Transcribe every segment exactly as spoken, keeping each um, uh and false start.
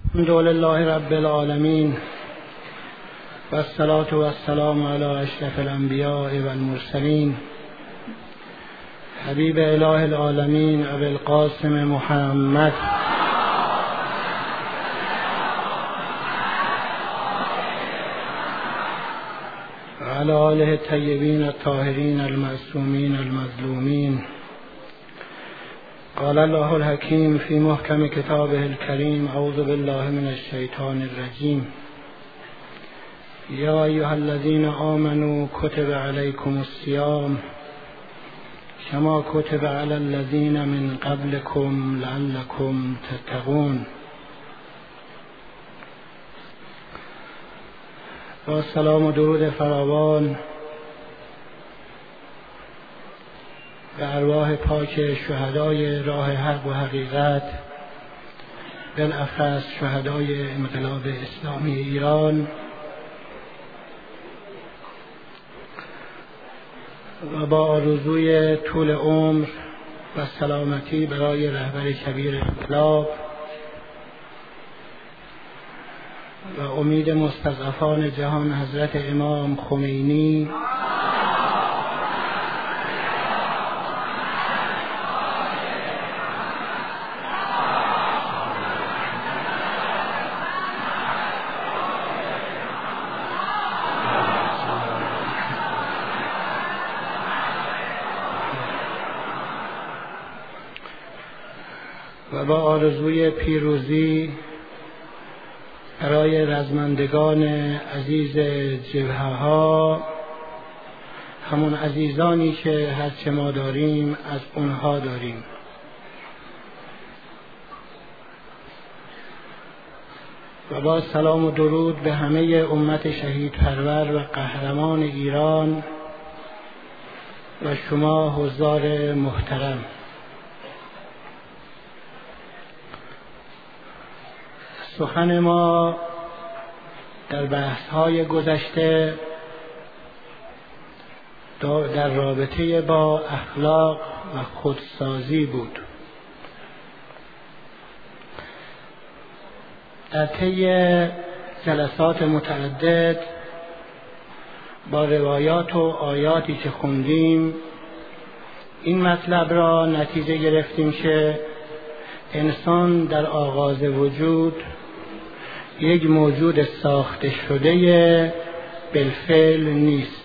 الحمد لله رب العالمين والصلاة والسلام على اشرف الانبیاء والمرسلین حبیب اله العالمین ابی القاسم محمد وعلى آله الطیبین الطاهرین المعصومین المظلومین. قال الله الحكيم في محكم كتابه الكريم اعوذ بالله من الشيطان الرجيم. يا أيها الذين آمنوا كتب عليكم الصيام كما كتب على الذين من قبلكم لعلكم تتقون. با سلام و درود فراوان به ارواح پاک شهدای راه حق و حقیقت، بالاخص شهدای انقلاب اسلامی ایران، و با آرزوی طول عمر و سلامتی برای رهبر کبیر انقلاب و امید مستضعفان جهان حضرت امام خمینی و با آرزوی پیروزی برای رزمندگان عزیز جبهه ها، همون عزیزانی که هرچه ما داریم از اونها داریم. و با سلام و درود به همه امت شهید پرور و قهرمان ایران و شما حضار محترم. سخن ما در بحث‌های گذشته در رابطه با اخلاق و خودسازی بود. در طی جلسات متعدد با روایات و آیاتی که خوندیم این مطلب را نتیجه گرفتیم که انسان در آغاز وجود یک موجود ساخته شده بالفعل نیست،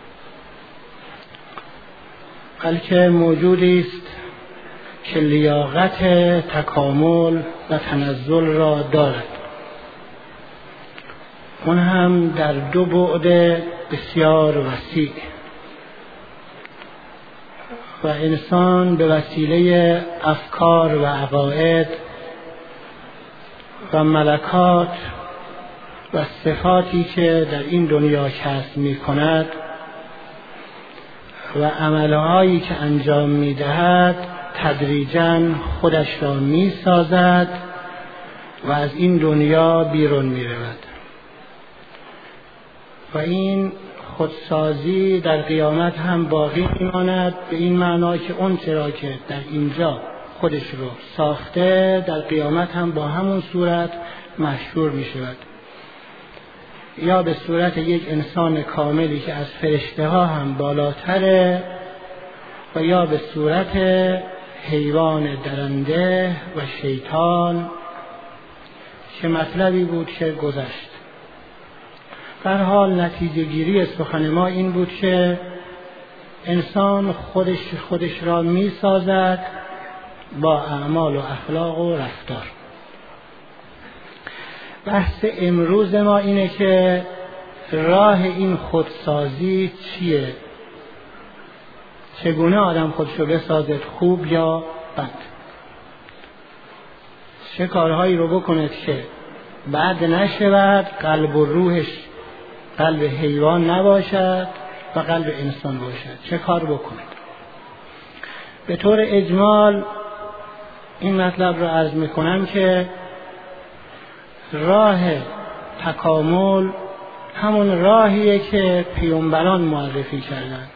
بلکه موجودی است که لیاقت تکامل و تنزل را دارد، اون هم در دو بعد بسیار وسیع. و انسان به وسیله افکار و عقاید و ملکات و صفاتی که در این دنیا کسب می کند و عملهایی که انجام می دهد تدریجاً خودش را می سازد و از این دنیا بیرون می رود. و این خودسازی در قیامت هم باقی می ماند، به این معنا که اون چرا که در اینجا خودش رو ساخته در قیامت هم با همون صورت محشور می شود، یا به صورت یک انسان کاملی که از فرشته ها هم بالاتره، و یا به صورت حیوان درنده و شیطان که مطلبی بود که گذشت. در حال نتیجه گیری سخن ما این بود که انسان خودش خودش را می سازد با اعمال و اخلاق و رفتار. بحث امروز ما اینه که راه این خودسازی چیه؟ چگونه آدم خودشو بسازد، خوب یا بد؟ چه کارهایی رو بکند که بد نشود، قلب و روحش قلب حیوان نباشد و قلب انسان باشد؟ چه کار بکند؟ به طور اجمال این مطلب را عرض میکنم که راه تکامل همون راهیه که پیامبران معرفی کردند.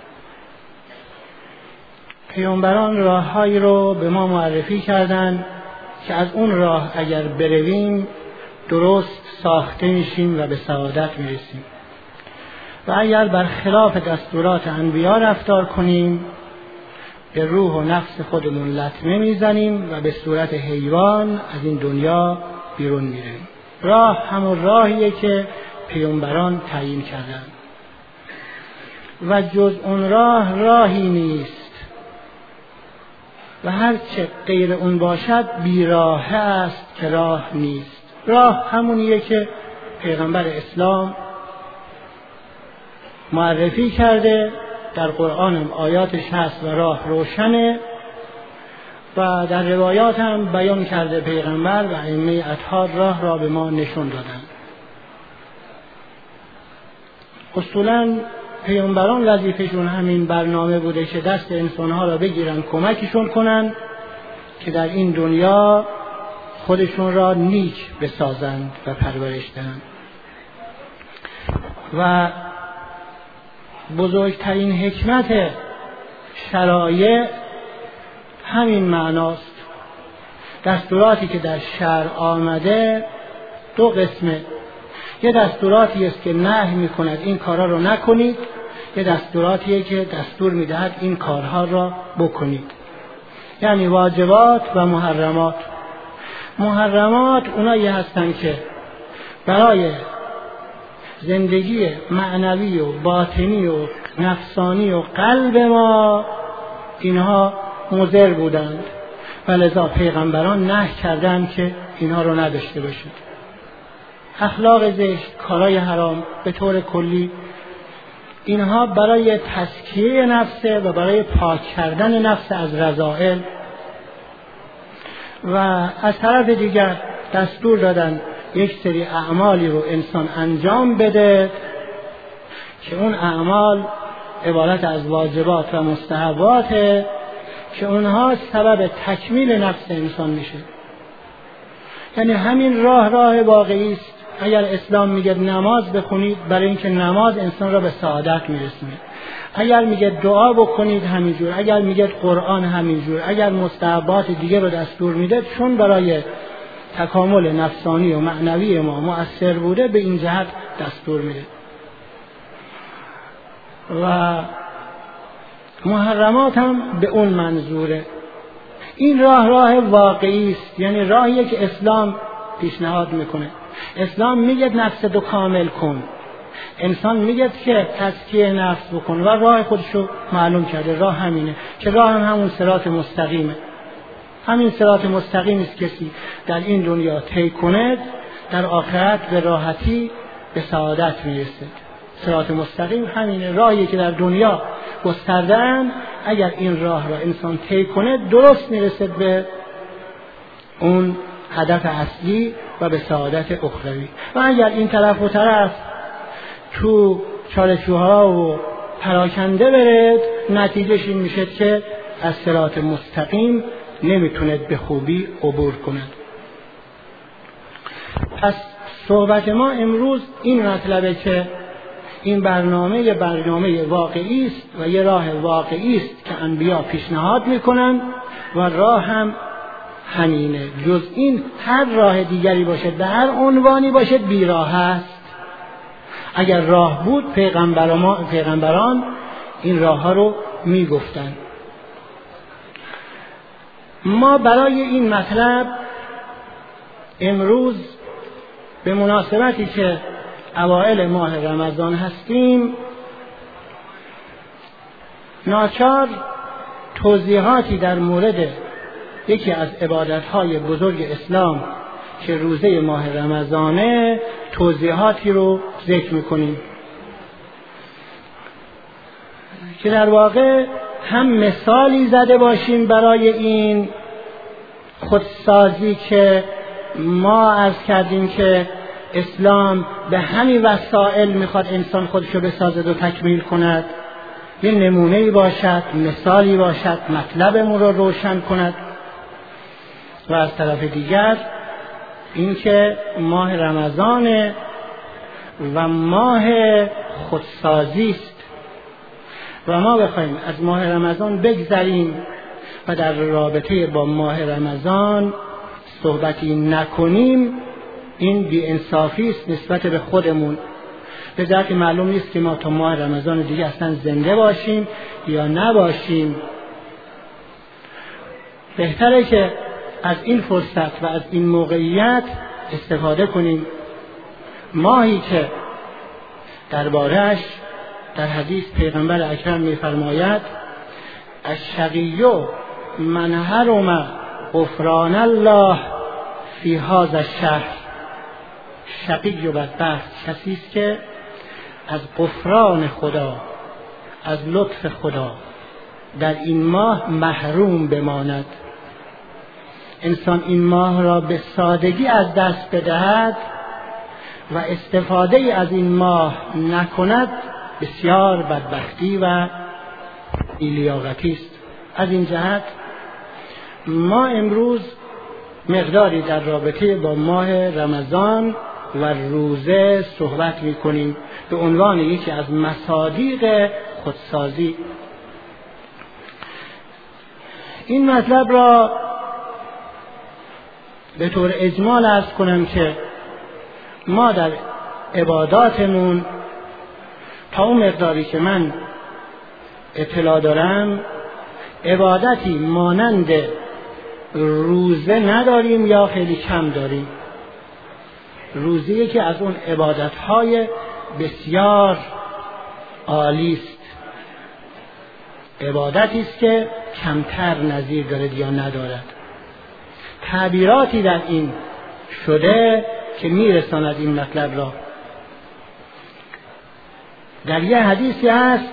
پیامبران راههایی رو به ما معرفی کردند که از اون راه اگر برویم درست ساخته میشیم و به سعادت میرسیم. و اگر برخلاف دستورات انبیا رفتار کنیم به روح و نفس خودمون لطمه میزنیم و به صورت حیوان از این دنیا بیرون میریم. راه همون راهیه که پیامبران تعیین کردن و جز اون راه راهی نیست و هر چه غیر اون باشد بیراه است که راه نیست. راه همونیه که پیغمبر اسلام معرفی کرده، در قرآن هم آیاتش هست و راه روشنه و در روایات هم بیان کرده پیغمبر و ائمه اطهار راه را به ما نشون دادن. اصولاً پیامبران وظیفه‌شون همین برنامه بوده که دست انسانها را بگیرن کمکشون کنن که در این دنیا خودشون را نیک بسازند و پرورش دهند. و بزرگترین حکمت شرایع همین معناست. دستوراتی که در شرع آمده دو قسمه. یه دستوراتی است که نهی میکند این کارها رو نکنید، یه دستوراتیه که دستور میدهد این کارها را بکنید، یعنی واجبات و محرمات. محرمات اونایی هستند که برای زندگی معنوی و باطنی و نفسانی و قلب ما اینها مضر بودند و لذا پیغمبران نهی کردند که اینها رو نداشته باشید. اخلاق زشت، کارهای حرام به طور کلی، اینها برای تزکیه نفس و برای پاک کردن نفس از رذائل. و از طرف دیگر دستور دادن یک سری اعمالی رو انسان انجام بده که اون اعمال عبارت از واجبات و مستحباته که اونها سبب تکمیل نفس انسان میشه. یعنی همین راه راه واقعی است. اگر اسلام میگه نماز بخونید برای اینکه نماز انسان را به سعادت میرسونه، اگر میگه دعا بکنید همینجور، اگر میگه قرآن همینجور، اگر مستحبات دیگه رو دستور میده چون برای تکامل نفسانی و معنوی ما مؤثر بوده به این جهت دستور میده. و محرمات هم به اون منظوره. این راه راه واقعی است، یعنی راهیه که اسلام پیشنهاد میکنه. اسلام میگه نفس دو کامل کن، انسان میگه که تزکیه نفس بکن و راه خودشو معلوم کرده. راه همینه که راه هم همون صراط مستقیمه. همین صراط مستقیم است کسی در این دنیا طی کند در آخرت به راحتی به سعادت میرسه. صراط مستقیم همینه، راهی که در دنیا گستردن، اگر این راه را انسان طی کنه درست میرسه به اون هدف اصلی و به سعادت اخروی. و اگر این طرف و طرف تو چالشوها و پراکنده برد نتیجهش این میشه که از صراط مستقیم نمیتوند به خوبی عبور کند. پس صحبت ما امروز این مطلبه که این برنامه برنامه واقعی است و یه راه واقعی است که انبیا پیشنهاد میکنن و راه هم همینه. جز این هر راه دیگری باشد به هر عنوانی باشد بیراه است. اگر راه بود پیغمبران پیغمبران این راه ها رو میگفتن. ما برای این مطلب امروز به مناسبتی که اوائل ماه رمضان هستیم ناچار توضیحاتی در مورد یکی از عبادت‌های بزرگ اسلام که روزه ماه رمضانه توضیحاتی رو ذکر می‌کنیم که در واقع هم مثالی زده باشیم برای این خودسازی که ما عرض کردیم که اسلام به همین وسائل میخواد انسان خودشو بسازد و تکمیل کند، یه نمونه‌ای باشد، مثالی باشد، مطلبمون رو روشن کند. و از طرف دیگر اینکه ماه رمضان و ماه خودسازی است و ما بخوایم از ماه رمضان بگذریم و در رابطه با ماه رمضان صحبتی نکنیم این بی‌انصافی است نسبت به خودمون. به ذات معلوم نیست که ما تا ماه رمضان دیگه اصلا زنده باشیم یا نباشیم. بهتره که از این فرصت و از این موقعیت استفاده کنیم. ماهی که درباره‌اش در حدیث پیغمبر اکرم می‌فرماید الشقی من حرم غفران الله فی هذا الشهر. شقی و بدبخت کسی است که از غفران خدا، از لطف خدا در این ماه محروم بماند. انسان این ماه را به سادگی از دست بدهد و استفاده از این ماه نکند، بسیار بدبختی و بی‌لیاقتی است. از این جهت ما امروز مقداری در رابطه با ماه رمضان و روزه صحبت می‌کنیم به عنوان یکی از مصادیق خودسازی. این مطلب را به طور اجمال عرض کنم که ما در عباداتمون تا اون مقداری که من اطلاع دارم عبادتی مانند روزه نداریم یا خیلی کم داریم. روزه که از اون عبادت‌های بسیار عالی است، عبادتی است که کمتر نظیر دارد یا ندارد. تعبیراتی در این شده که میرساند این مطلب را. در یه حدیثی هست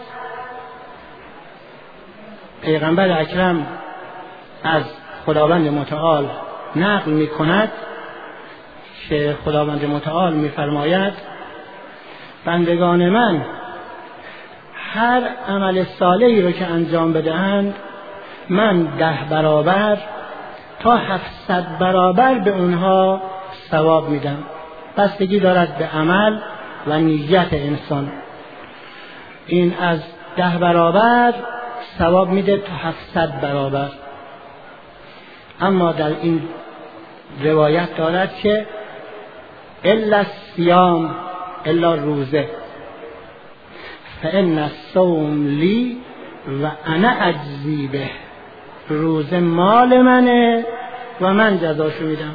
پیغمبر اکرم از خداوند متعال نقل می کند که خداوند متعال می فرماید بندگان من هر عمل صالحی رو که انجام بدهند من ده برابر تا هفتصد برابر به اونها ثواب میدم. بستگی دارد به عمل و نیت انسان. این از ده برابر ثواب میده تا هفتصد برابر. اما در این روایت دارد که الا الصیام الا روزه فان الصوم لی و انا اجزی به. روزه مال منه و من جزاشو میدم.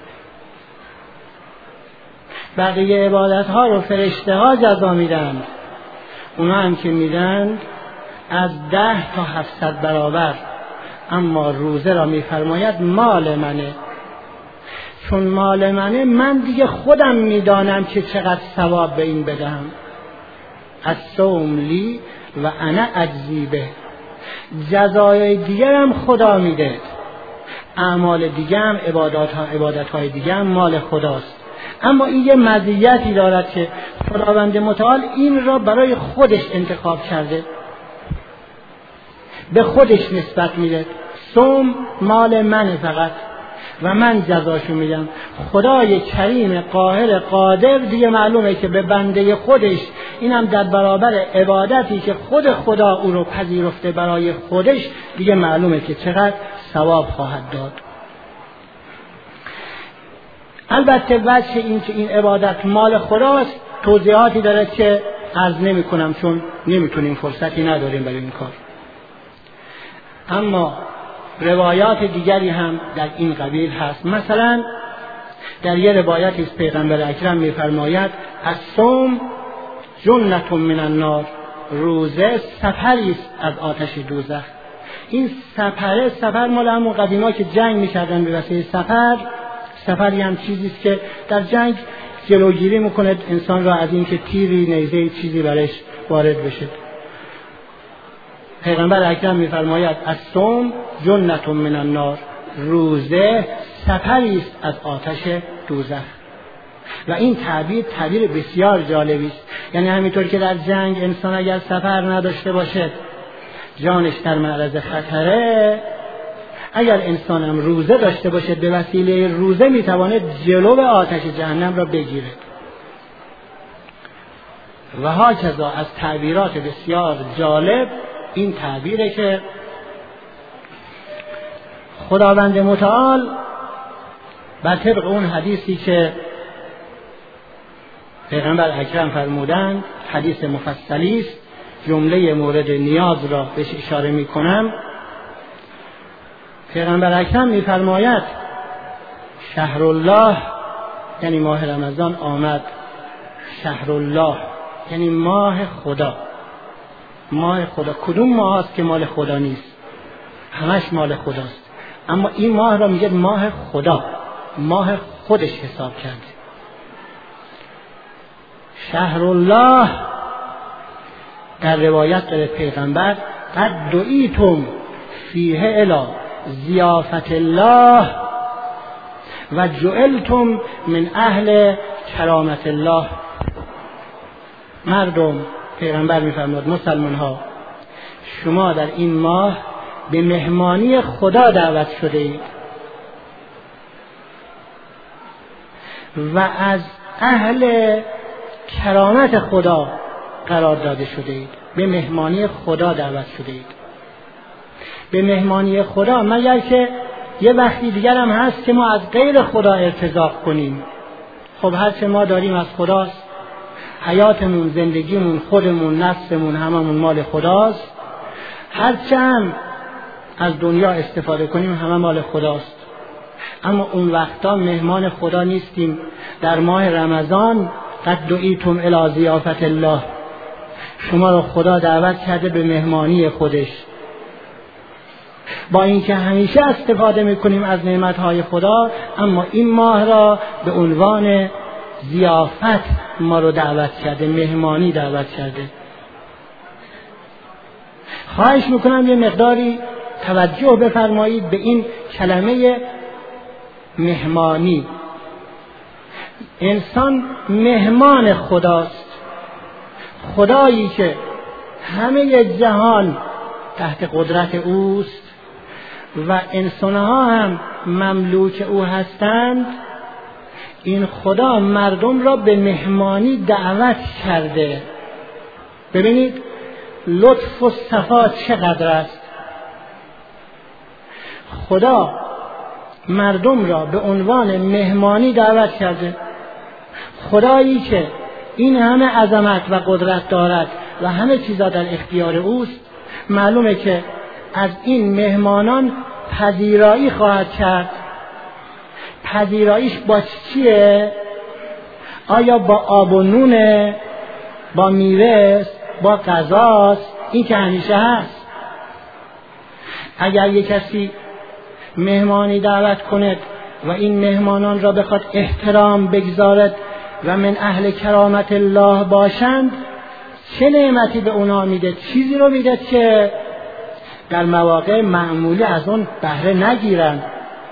بقیه عبادت ها رو فرشته ها جزا میدن، اونا هم که میدن از ده تا هفتصد برابر. اما روزه را میفرماید مال منه. چون مال منه من دیگه خودم میدانم که چقدر ثواب به این بدم. الصوم لی و انا اجزی به. جزای دیگرم خدا میده، اعمال دیگرم عبادات ها عبادت های دیگرم مال خداست. اما این یه مزیتی دارد که خداوند متعال این را برای خودش انتخاب کرده، به خودش نسبت میده. صوم مال منه فقط و من جزاشو میدم. خدای کریم قاهر قادر دیگه معلومه که به بنده خودش، اینم در برابر عبادتی که خود خدا او رو پذیرفته برای خودش، دیگه معلومه که چقدر ثواب خواهد داد. البته وجه این که این عبادت مال خداست توضیحاتی داره که عرض نمی کنم چون نمیتونیم، فرصتی نداریم برای این کار. اما روایات دیگری هم در این قبیل هست. مثلا در یه روایتی از پیغمبر اکرم می‌فرماید الصوم جنة من النار. روزه سپری است از آتش دوزخ. این سپره، سپر مال همون قدیما که جنگ می‌کردن به وسیله سپر. سپری هم چیزی است که در جنگ جلوگیری می‌کند انسان را از اینکه تیری، نیزه، چیزی برش وارد بشه. پیغمبر اکرم می‌فرماید الصوم جنة من النار. روزه سپری است از آتش دوزخ. و این تعبیر تعبیر بسیار جالبی است. یعنی همینطور که در جنگ انسان اگر سپر نداشته باشه جانش در معرض خطره، اگر انسانم روزه داشته باشه به وسیله روزه میتواند جلو آتش جهنم را بگیره. و هاکذا از تعبیرات بسیار جالب این تعبیره که خداوند متعال بر طبق اون حدیثی که پیغمبر اکرم فرمودند، حدیث مفصلی است، جمله مورد نیاز را بهش اشاره می کنم. پیغمبر اکرم می فرماید شهر الله یعنی ماه رمضان آمد. شهر الله یعنی ماه خدا. ماه خدا کدوم ماه است که مال خدا نیست؟ همش مال خداست، اما این ماه را میگه ماه خدا، ماه خودش حساب کرده. شهر الله در روایت داره پیغمبر قد دعیتم فیه الی ضیافت الله و جعلتم من اهل کرامت الله. مردم، پیغمبر میفرماد مسلمان ها، شما در این ماه به مهمانی خدا دعوت شده اید و از اهل کرامت خدا قرار داده شده اید. به مهمانی خدا دعوت شده اید. به مهمانی خدا، مگر که یه وقتی دیگر هم هست که ما از غیر خدا ارتزاق کنیم. خب هرچه ما داریم از خداست، حیاتمون، زندگیمون، خودمون، نفسمون، هممون مال خداست. هرچه هم از دنیا استفاده کنیم همه مال خداست. اما اون وقتا مهمان خدا نیستیم. در ماه رمضان قد دعیتم الی ضیافت الله، شما را خدا دعوت کرده به مهمانی خودش. با اینکه همیشه استفاده میکنیم از نعمتهای خدا، اما این ماه را به عنوان ضیافت ما رو دعوت کرده، مهمانی دعوت کرده. خواهش میکنم یه مقداری توجه بفرمایید به این کلمه مهمانی. انسان مهمان خداست، خدایی که همه جهان تحت قدرت اوست و انسانها هم مملوک او هستند. این خدا مردم را به مهمانی دعوت کرده. ببینید لطف و صفا چقدر است. خدا مردم را به عنوان مهمانی دعوت کرده. خدایی که این همه عظمت و قدرت دارد و همه چیزا در اختیار اوست، معلومه که از این مهمانان پذیرایی خواهد کرد. پذیراییش با چیه؟ آیا با آب و نونه، با میوه، با غذاست؟ این که همیشه هست. اگر یک کسی مهمانی دعوت کند و این مهمانان را بخواد احترام بگذارد و من اهل کرامت الله باشند، چه نعمتی به اونا میده؟ چیزی رو میده که در مواقع معمولی از اون بهره نگیرن.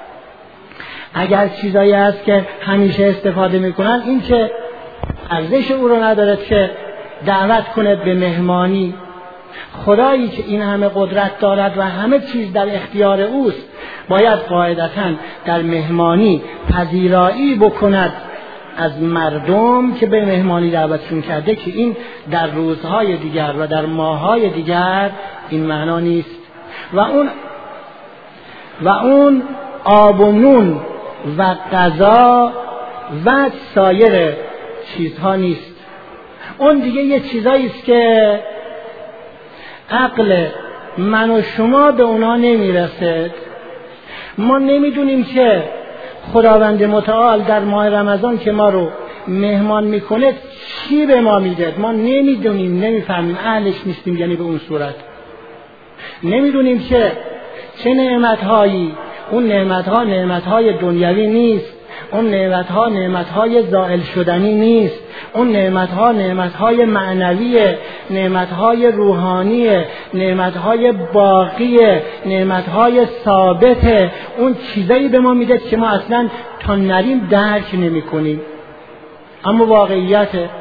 اگر چیزایی هست که همیشه استفاده میکنن، این که ارزش او رو نداره که دعوت کند به مهمانی. خدایی که این همه قدرت دارد و همه چیز در اختیار اوست، باید قاعدتاً در مهمانی پذیرایی بکند از مردم که به مهمانی دعوتشون کرده، که این در روزهای دیگر و در ماههای دیگر این معنا نیست. و اون و اون آب و نون و غذا و سایر چیزها نیست. اون دیگه یه چیزایی است که عقل من و شما به اونا نمیرسد. ما نمیدونیم که خداوند متعال در ماه رمضان که ما رو مهمان میکنه چی به ما میده. ما نمیدونیم، نمیفهمیم، اهلش نیستیم. یعنی به اون صورت نمیدونیم که چه نعمتهایی. اون نعمتها نعمتهای دنیوی نیست. اون نعمتها نعمتهای زائل شدنی نیست. اون نعمتها نعمتهای معنویه، نعمتهای روحانیه، نعمتهای باقیه، نعمتهای ثابته. اون چیزایی به ما میده که ما اصلا تا نریم درک نمی کنیم. اما واقعیته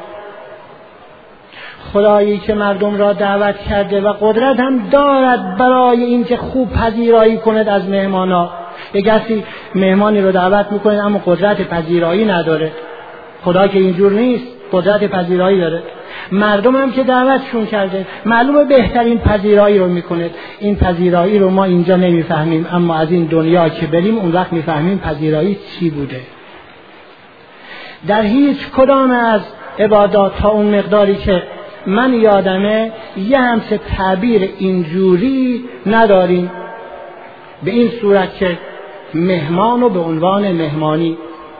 خدایی که مردم را دعوت کرده و قدرت هم دارد برای این که خوب پذیرایی کند از مهمانا. یک کسی مهمانی رو دعوت میکنه اما قدرت پذیرایی نداره. خدا که اینجور نیست، قدرت پذیرایی داره. مردم هم که دعوتشون کرده معلومه بهترین پذیرایی رو میکنه. این پذیرایی رو ما اینجا نمیفهمیم، اما از این دنیا که بریم اون وقت میفهمیم پذیرایی چی بوده. در هیچ کدام از عبادات تا اون مقداری که من یادمه یه همچه تعبیر اینجوری نداریم، به این صورت که مهمان و به عنوان مهمانی.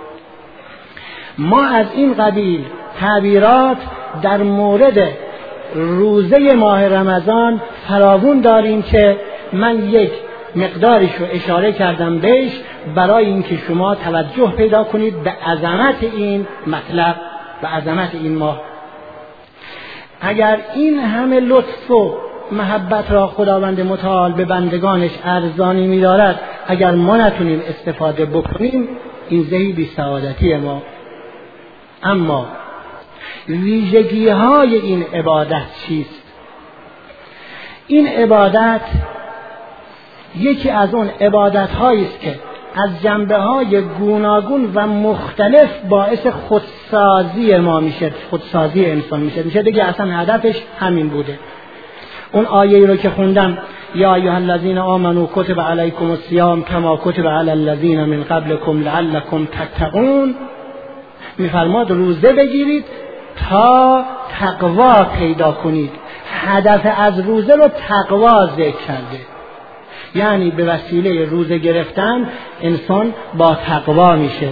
ما از این قبیل تعبیرات در مورد روزه ماه رمضان فراوون داریم که من یک مقدارش رو اشاره کردم بهش برای اینکه شما توجه پیدا کنید به عظمت این مطلب و عظمت این ماه. اگر این همه لطف و محبت را خداوند متعال به بندگانش ارزانی می‌دارد، اگر ما نتونیم استفاده بکنیم، این زهی بی سعادتی ما. اما ویژگی‌های این عبادت چیست؟ این عبادت یکی از اون عبادت‌هایی است که از جنبه‌های گوناگون و مختلف باعث خودسازی ما میشه، خودسازی انسان میشه. میشه دیگه اصلا هدفش همین بوده. اون آیه‌ای رو که خوندم، یا ایها الذین آمنوا کتب علیکم الصیام کما کتب علی الذین من قبلکم لعلکم تتقون، میفرماد روزه بگیرید تا تقوا پیدا کنید. هدف از روزه رو تقوا ذکر کرده، یعنی به وسیله روزه گرفتن انسان با تقوا میشه.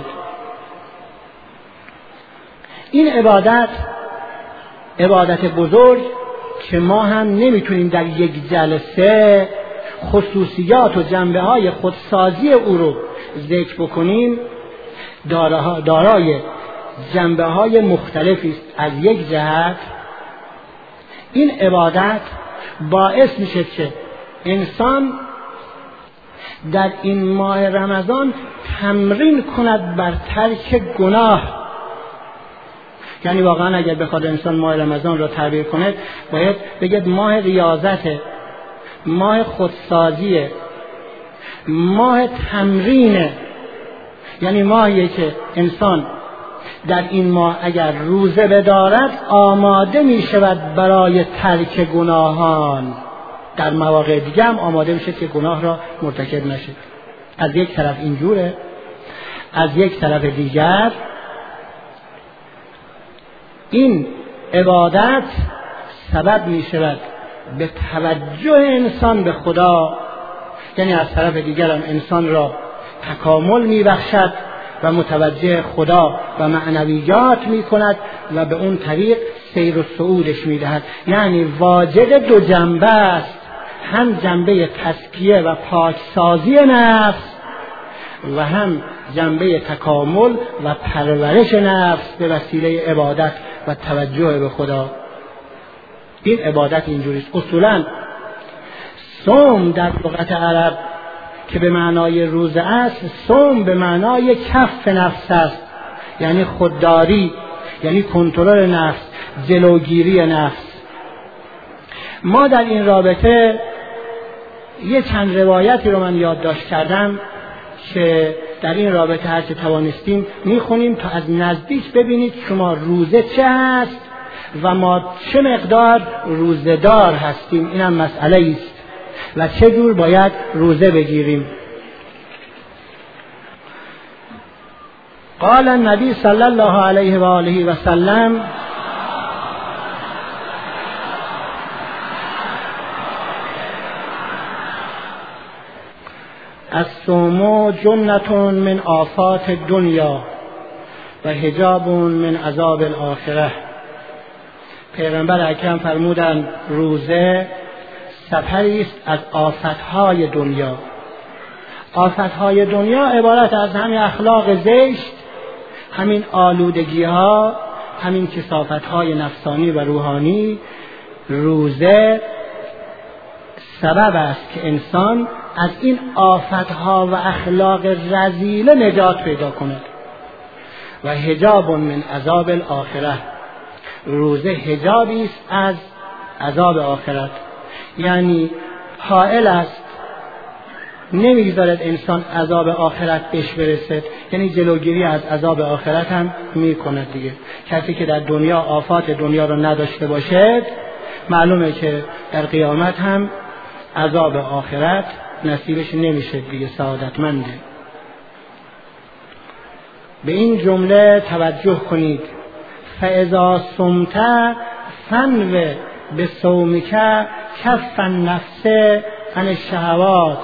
این عبادت عبادت بزرگ که ما هم نمیتونیم در یک جلسه خصوصیات و جنبه‌های خودسازی او رو ذکر بکنیم، دارای جنبه‌های مختلفی است. از یک جهت این عبادت باعث میشه که انسان در این ماه رمضان تمرین کند بر ترک گناه. یعنی واقعا اگر بخواد انسان ماه رمضان را تعبیر کنه، باید بگید ماه ریاضته، ماه خودسازیه، ماه تمرینه. یعنی ماهیه که انسان در این ماه اگر روزه بدارد آماده می شود برای ترک گناهان، در مواقع دیگه هم آماده میشه که گناه را مرتکب نشه. از یک طرف اینجوره، از یک طرف دیگر این عبادت سبب می شود به توجه انسان به خدا، یعنی از طرف دیگر هم انسان را تکامل می بخشد و متوجه خدا و معنویات می کند و به اون طریق سیر و صعودش می دهد. یعنی واجد دو جنبه است، هم جنبه تزکیه و پاکسازی نفس و هم جنبه تکامل و پرورش نفس به وسیله عبادت و توجه به خدا. این عبادت اینجوریست. اصولا صوم در لغت عرب که به معنای روزه است، صوم به معنای کف نفس است، یعنی خودداری، یعنی کنترل نفس، جلوگیری نفس. ما در این رابطه یه چند روایتی رو من یادداشت کردم که در این رابطه هر چه توانستیم میخونیم تا از نزدیک ببینید شما روزه چه هست و ما چه مقدار روزه دار هستیم. اینم مسئله است و چه جور باید روزه بگیریم. قال النبی صلی الله علیه و آله و سلم الصوم جنة من آفات الدنیا و حجاب من عذاب الاخره. پیغمبر اکرم فرمودند روزه سپری است از آفتهای دنیا. آفتهای دنیا عبارت از همین اخلاق زشت، همین آلودگی ها، همین کثافتهای نفسانی و روحانی. روزه سبب است که انسان از این آفتها و اخلاق رذیله نجات پیدا کند. و حجاب من عذاب الاخره، روزه حجابی است از عذاب آخرت، یعنی حائل است، نمیگذارد انسان عذاب آخرت بهش برسد، یعنی جلوگیری از عذاب آخرت هم میکند دیگه. کسی که در دنیا آفات دنیا رو نداشته باشد، معلومه که در قیامت هم عذاب آخرت نصیبش نمیشه دیگه، سعادتمنده. به این جمله توجه کنید. فاذا صمت فنو به صومک کف النفس عن الشهوات.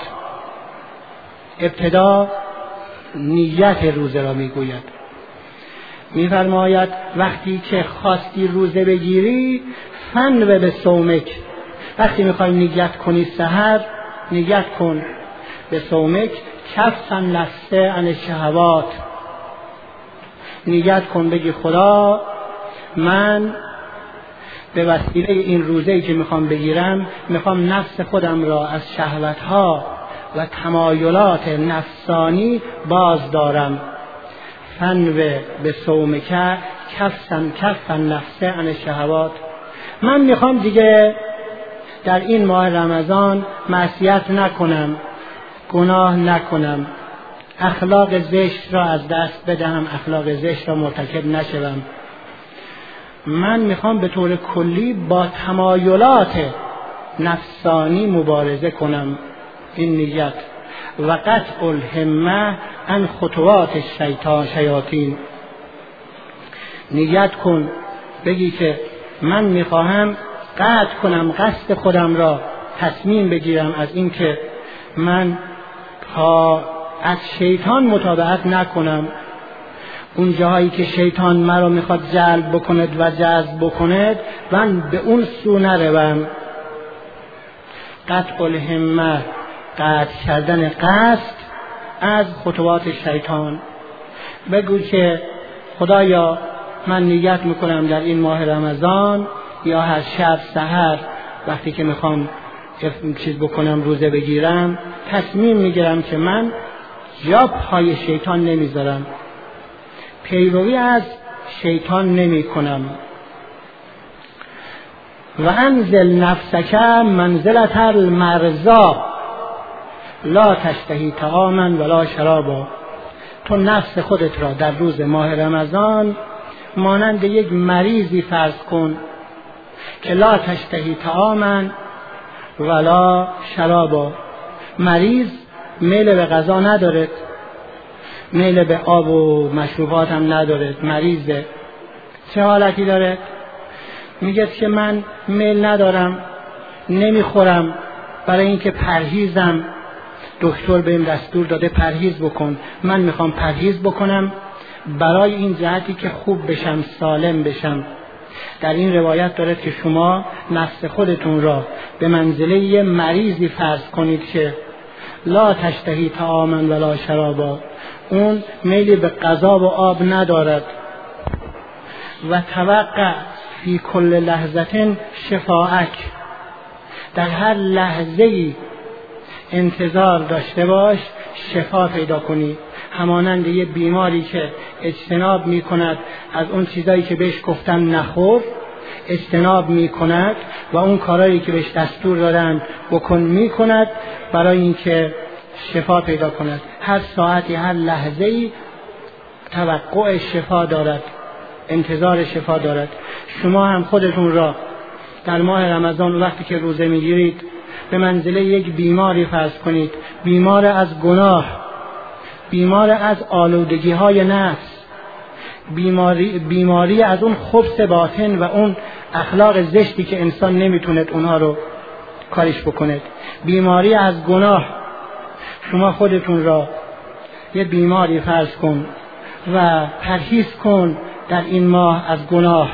ابتدا نیت روزه را میگوید، میفرماید وقتی که خواستی روزه بگیری فنو به صومک، وقتی میخوای نیت کنی سحر نیت کن به صومک کف النفس عن الشهوات، نیت کن بگی خدا من به وسیله این روزه‌ای که میخوام بگیرم میخوام نفس خودم را از شهوتها و تمایلات نفسانی باز دارم. فنو به صومک کفن کف النفس عن الشهوات، من میخوام دیگه در این ماه رمضان معصیت نکنم، گناه نکنم، اخلاق زشت را از دست بدهم، اخلاق زشت را مرتکب نشوم. من میخوام به طور کلی با تمایلات نفسانی مبارزه کنم. این نیت و قطع الهمه عن خطوات الشیطان شیاطین. نیت کن بگی که من میخواهم قطع کنم قصد خودم را، تصمیم بگیرم از این که من تا از شیطان متابعت نکنم. اون جاهایی که شیطان مرا میخواد جلب بکند و جذب بکند من به اون سو نروم. قطع الهمه، قطع کردن قصد از خطوات شیطان. بگو که خدایا من نیت میکنم در این ماه رمضان یا هر شب سحر وقتی که میخوام چیز بکنم روزه بگیرم تصمیم میگیرم که من جا پای شیطان نمیذارم، پیروی از شیطان نمی کنم. و انزل نفسک منزلة المرضا لا تشتهی طعاما ولا شرابا. تو نفس خودت را در روز ماه رمضان مانند یک مریضی فرض کن که لا تشتهی طعاما ولا شرابا. مریض میل به غذا ندارد، میل به آب و مشروبات هم ندارد، مریضه. چه حالتی داره؟ میگه که من میل ندارم، نمیخورم، برای اینکه پرهیزم، دکتر بهم دستور داده پرهیز بکن، من میخوام پرهیز بکنم برای این جهتی که خوب بشم، سالم بشم. در این روایت دارد که شما نفس خودتون را به منزله یه مریضی فرض کنید که لا تشتهی طعاما ولا شرابا، اون میلی به غذا و آب ندارد. و توقع فی کل لحظه شفاعک، در هر لحظه‌ای انتظار داشته باش شفا پیدا کنی. همانند یه بیماری که اجتناب می کند از اون چیزایی که بهش گفتن نخور، اجتناب می کند و اون کارهایی که بهش دستور دادن بکن می کند برای اینکه شفا پیدا کند. هر ساعتی، هر لحظه‌ای توقع شفا دارد، انتظار شفا دارد. شما هم خودتون را در ماه رمضان وقتی که روزه میگیرید به منزله یک بیماری فرض کنید، بیمار از گناه، بیمار از آلودگی های نفس، بیماری, بیماری از اون خبث باطن و اون اخلاق زشتی که انسان نمیتوند اونها رو کارش بکند، بیماری از گناه. شما خودتون را یه بیماری فرض کن و پرهیز کن در این ماه از گناه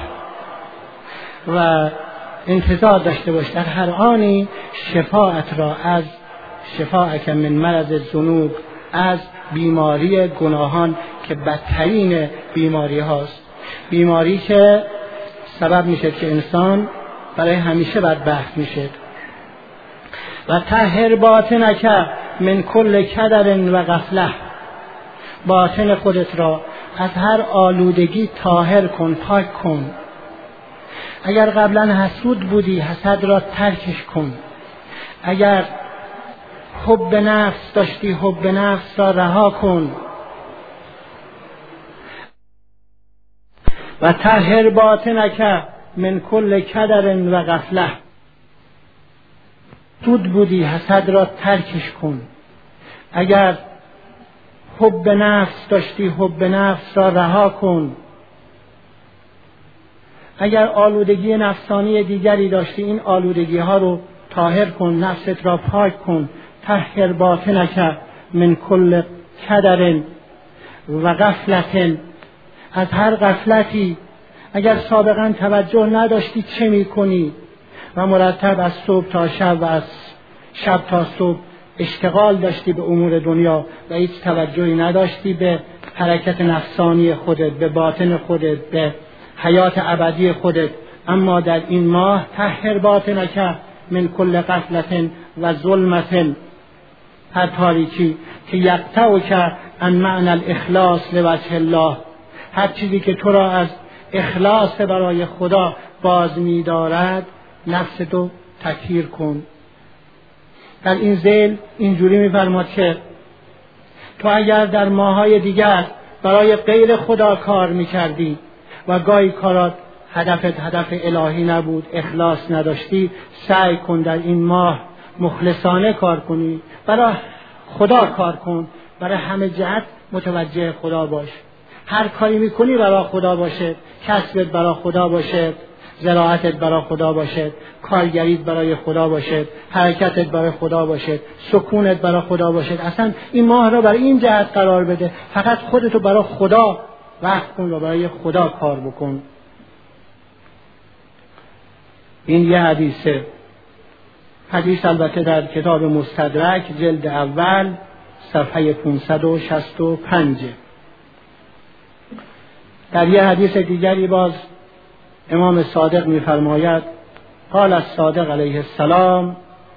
و انتظار داشته باش در هر آنی شفاعت را از شفاعک من مرض الذنوب، از بیماری گناهان که بدترین بیماری هاست، بیماری که سبب میشه که انسان برای همیشه بدبخت میشه. و طهر باطنک من کل کدر و غفله، باطن خودت را از هر آلودگی طاهر کن، پاک کن. اگر قبلا حسود بودی حسد را ترکش کن، اگر حب نفس داشتی حب نفس را رها کن. و طهر باطنک من کل کدر و غفله، حسود بودی حسد را ترکش کن، اگر حب نفس داشتی حب نفس را رها کن. اگر آلودگی نفسانی دیگری داشتی این آلودگی ها رو طاهر کن، نفست را پاک کن. طهر باطنک من کل کدر و غفلت، از هر غفلتی اگر سابقا توجه نداشتی چه میکنی و مرتب از صبح تا شب و از شب تا صبح اشتغال داشتی به امور دنیا و هیچ توجهی نداشتی به حرکت نفسانی خودت، به باطن خودت، به حیات ابدی خودت. اما در این ماه طهر باطنک من کل غفلت و ظلمت، هر تاریکی که یقطعک عن معنی الاخلاص لوجه الله، هر چیزی که تو را از اخلاص برای خدا باز می دارد نفستو تطهیر کن. در این ذیل اینجوری می فرماد که تو اگر در ماهای دیگر برای غیر خدا کار می کردی و گاهی کارات هدفت هدف الهی نبود، اخلاص نداشتی، سعی کن در این ماه مخلصانه کار کنی، برای خدا کار کن، برای همه جهت متوجه خدا باش. هر کاری میکنی برای خدا باشه، کسبت برای خدا باشه، زراعتت برای خدا باشه، کارگریت برای خدا باشه، حرکتت برای خدا باشه، سکونت برای خدا باشه. اصلا این ماه را برای این جهت قرار بده، فقط خودتو برای خدا وقت کن و برای خدا کار بکن. این یه حدیثه. حدیث البته در کتاب مستدرک جلد اول صفحه پانصد و شصت و پنج. در یه حدیث دیگری باز امام صادق می‌فرماید قال الصادق علیه السلام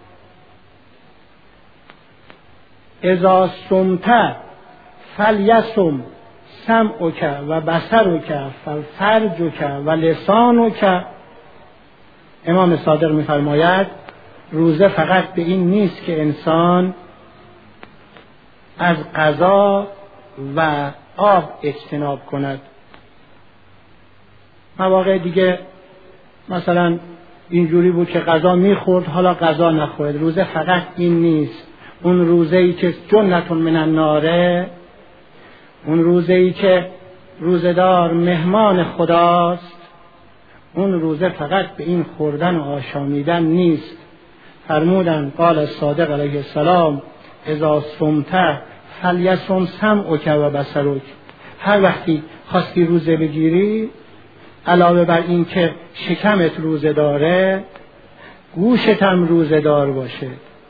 اذا صمت فلیصم سمعک و بصرک ففرجک و لسانک. امام صادق می‌فرماید روزه فقط به این نیست که انسان از غذا و آب اجتناب کند. مواقع دیگه مثلا اینجوری بود که غذا میخورد حالا غذا نخورد. روزه فقط این نیست. اون روزه‌ای که جنتون من الناره، اون روزه‌ای که روزدار مهمان خداست، اون روزه فقط به این خوردن و آشامیدن نیست. فرمودن قال الصادق علیه السلام اذا صمت فلیصم سمعک و بصرک. هر وقتی خواستی روزه بگیری علاوه بر این که شکمت روزه داره گوشت هم روزه دار باشه،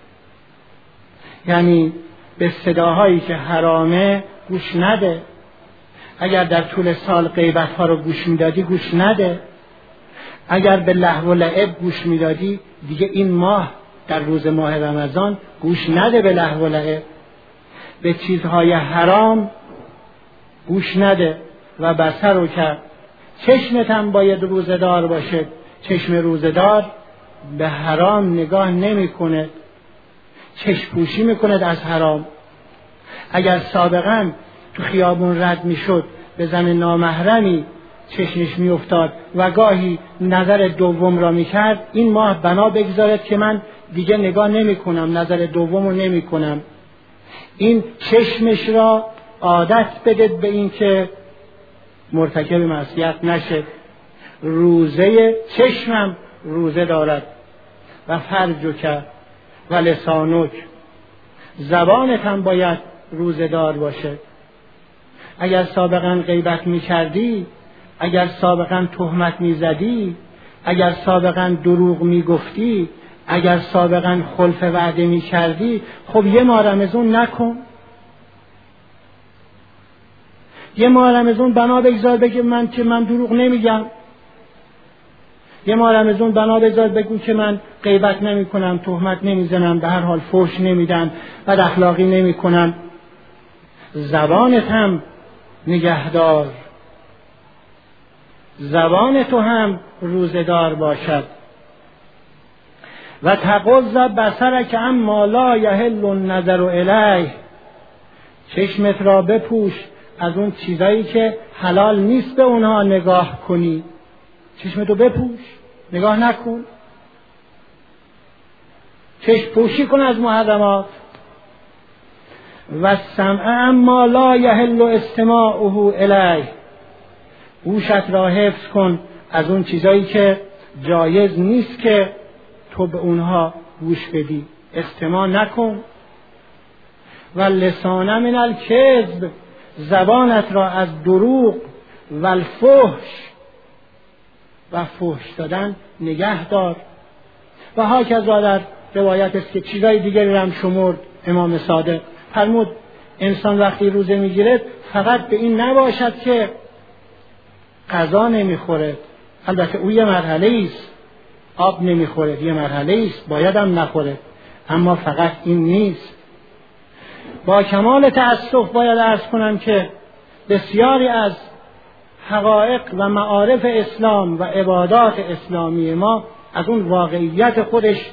یعنی به صداهایی که حرامه گوش نده. اگر در طول سال غیبت ها رو گوش میدادی گوش نده. اگر به لهو و لعب گوش میدادی دیگه این ماه در روز ماه رمضان گوش نده به لهو و لعب. به چیزهای حرام گوش نده. و بصر رو که چشمت هم باید روزدار باشه. چشم روزدار به حرام نگاه نمی کنه، چشم پوشی می کند از حرام. اگر سابقا تو خیابون رد می شد به زن نامحرمی چشمش می افتاد و گاهی نظر دوم را می کرد، این ماه بنا بگذارد که من دیگه نگاه نمی کنم، نظر دوم رو نمی کنم. این چشمش را عادت بدید به این که مرتکب معصیت نشه. روزه چشمم روزه دارد. و فرجک و لسانک، زبانت هم باید روزه دار باشه. اگر سابقا غیبت می کردی، اگر سابقا تهمت می زدی، اگر سابقا دروغ می گفتی، اگر سابقا خلف وعده می کردی، خب یه ماه رمضان نکن. یه ماه رمضان بنا بگذار بگی من که من دروغ نمیگم. یه ماه رمضان بنا بگذار بگو که من غیبت نمی کنم، تهمت نمی زنم، به هر حال فحش نمیدم، بد اخلاقی نمی کنم. زبانت هم نگهدار، زبان تو هم روزدار باشد. و تغض بصرک اما لا یحل النظر الیه، چشمت را بپوش از اون چیزایی که حلال نیست به اونها نگاه کنی. چشمتو بپوش، نگاه نکن. چشم پوشی کن از محرمات. و سمع اما لا یحل استماعه الیه، گوشت را حفظ کن از اون چیزایی که جایز نیست که تو به اونها گوش بدی استماع نکن. و لسان من الکذب، زبانت را از دروغ و الفحش و فحش دادن نگه دار. و هاکذا در روایت است که چیزای دیگری هم شمرد امام صادق. فرمود انسان وقتی روزه میگیرد فقط به این نباشد که غذا نمیخورد، البته او یه مرحله است، آب نمیخورد یه مرحله است، باید هم نخورد، اما فقط این نیست. با کمال تأسف باید عرض کنم که بسیاری از حقایق و معارف اسلام و عبادات اسلامی ما از اون واقعیت خودش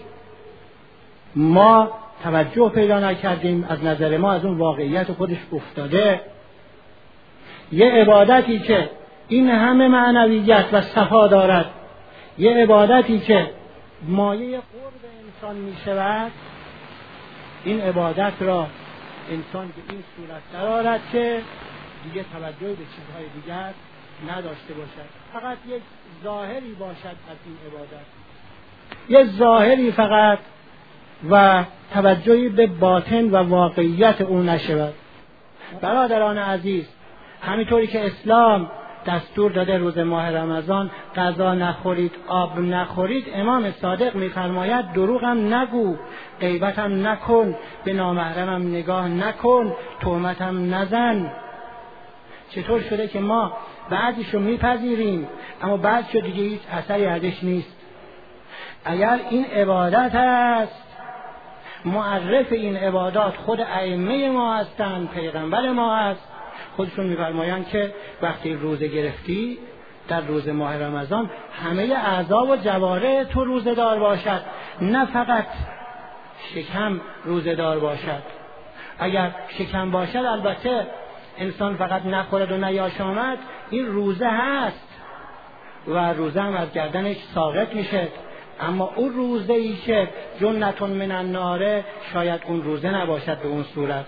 ما توجه پیدا نکردیم، از نظر ما از اون واقعیت خودش افتاده. یه عبادتی که این همه معنویت و صفا دارد، یه عبادتی که مایه قرب انسان می شود، این عبادت را انسان به این صورت درآورد که دیگه توجه به چیزهای دیگر نداشته باشد، فقط یک ظاهری باشد از این عبادت، یک ظاهری فقط و توجهی به باطن و واقعیت او نشود. برادران عزیز، همینطوری که اسلام دستور داده روز ماه رمضان غذا نخورید، آب نخورید، امام صادق می‌فرماید دروغ هم نگو، غیبت هم نکن، به نامحرم هم نگاه نکن، تهمت هم نزن. چطور شده که ما بعضیشو میپذیریم اما بعضیشو دیگه هیچ اثری ازش نیست؟ اگر این عبادت است، معرف این عبادات خود ائمه ما هستند، پیغمبر ما است، خودشون میفرمایند که وقتی روزه گرفتی در روز ماه رمضان همه اعضا و جوارح تو روزه دار باشد، نه فقط شکم روزه دار باشد. اگر شکم باشد البته انسان فقط نخورد و نیاشامد، این روزه هست و روزه هم از گردنش ساقط میشه، اما اون روزه ای که جنتون من النار شاید اون روزه نباشد به اون صورت.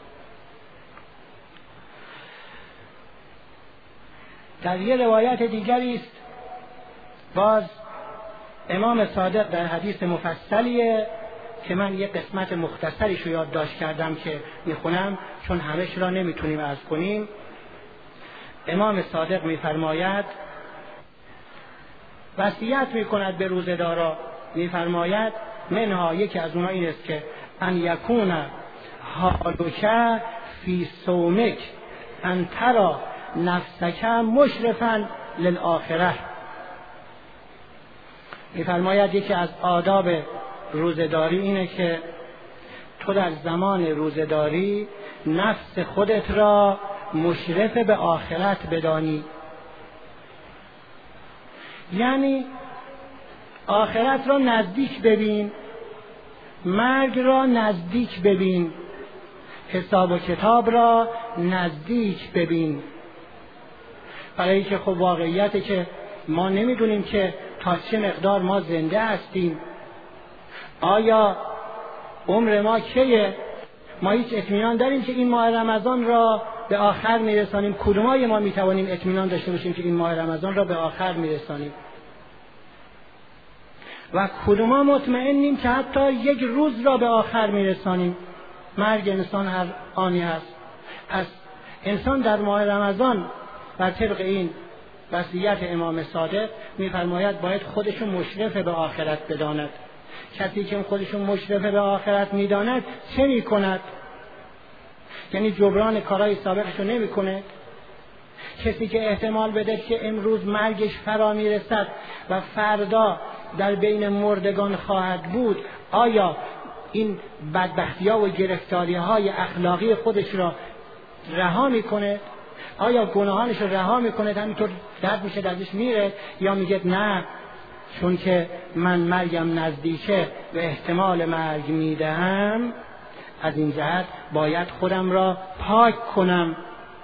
در یه روایت دیگری است باز امام صادق در حدیث مفصلیه که من یه قسمت مختصریش رو یادداشت کردم که میخونم چون همش را نمیتونیم عرض کنیم. امام صادق میفرماید، وصیت میکند به روزه‌دارا، میفرماید منها، یکی از اونها این است که ان یکون حالک فی صومک ان ترى نفسک مشرفا للآخره. میفرماید یکی از آداب روزه‌داری اینه که تو در زمان روزه‌داری نفس خودت را مشرف به آخرت بدانی، یعنی آخرت را نزدیک ببین، مرگ را نزدیک ببین، حساب و کتاب را نزدیک ببین. برای که خب واقعیته که ما نمیدونیم که تا چه مقدار ما زنده هستیم، آیا عمر ما کیه؟ ما هیچ اطمینان داریم که این ماه رمضان را به آخر میرسانیم؟ کدومای ما میتوانیم اطمینان داشته باشیم که این ماه رمضان را به آخر میرسانیم؟ و کدوما مطمئنیم که حتی یک روز را به آخر میرسانیم؟ مرگ انسان هر آنی هست. پس انسان در ماه رمضان بر طبق این وصیت امام صادق میفرماید باید خودشو مشرف به آخرت بداند. کسی که خودشو مشرف به آخرت میداند چه میکند؟ یعنی جبران کارهای سابقشو نمیکنه. کسی که احتمال بده که امروز مرگش فرا میرسد و فردا در بین مردگان خواهد بود، آیا این بدبختی‌ها و گرفتاری‌های اخلاقی خودش را رها میکنه؟ آیا گناهانش رو رها میکنه همینطور درد میشه ازش میره، یا میگه نه چون که من مرگم نزدیکه و احتمال مرگ میدهم، از این جهت باید خودم را پاک کنم.